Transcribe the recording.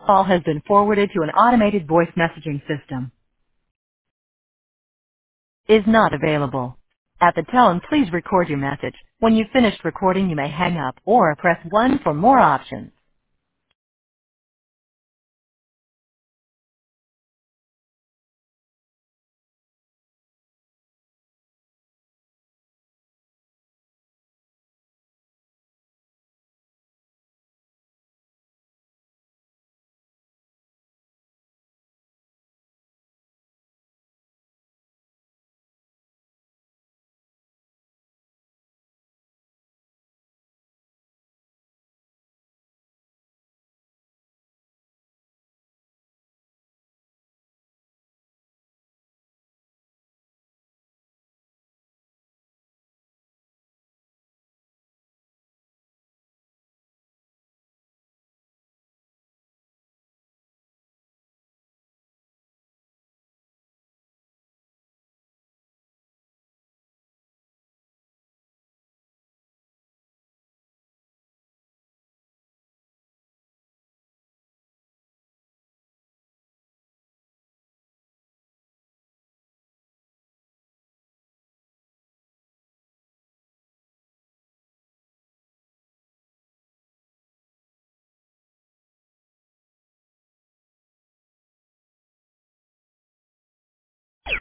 Call has been forwarded to an automated voice messaging system. Is not available. At the tone, please record your message. When you've finished recording, you may hang up or press 1 for more options.